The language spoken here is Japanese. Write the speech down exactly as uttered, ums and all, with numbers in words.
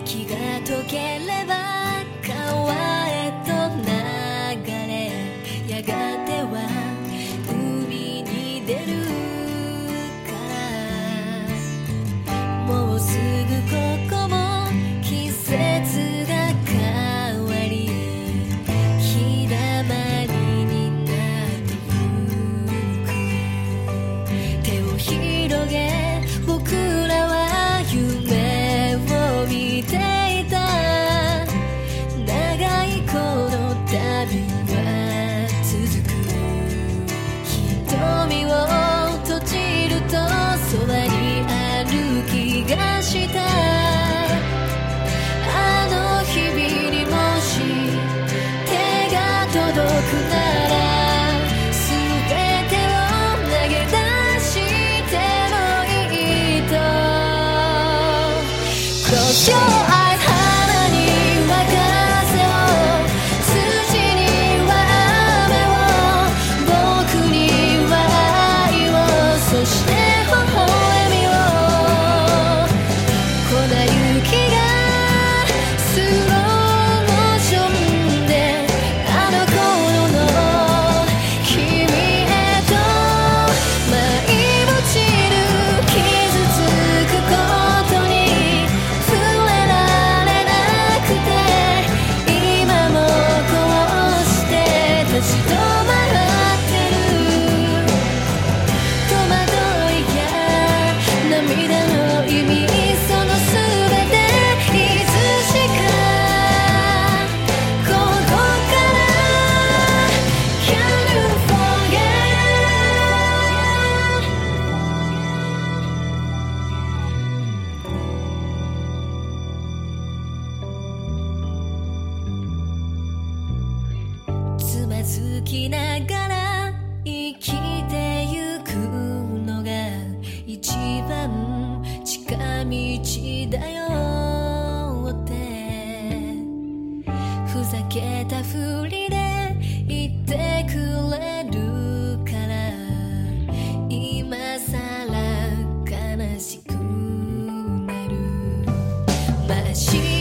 雪が溶ければ川へと流れ、やがては海に出るから、もうすぐここも季節が変わり、日だまりになってゆく。手を広げ僕らは夢を見ていた。長いこの旅は続く。瞳を閉じるとそばにある気がした。あの日々にもし手が届くなら、全てを投げ出してもいいと。Close your eyes、 花には風を、土には雨を、僕には愛を、そして微笑みを。粉雪がスローモーションであの頃の君へと舞い落ちる。傷つくことに触れられなくて、今もこうして立ち止まってる。戸惑いや涙の意味、そのすべていつしかここから Can you forget。 つまずきながら生きてゆくのが一番近道だよって、ふざけたふりで言ってくれるから、今さら悲しくなる。真っ白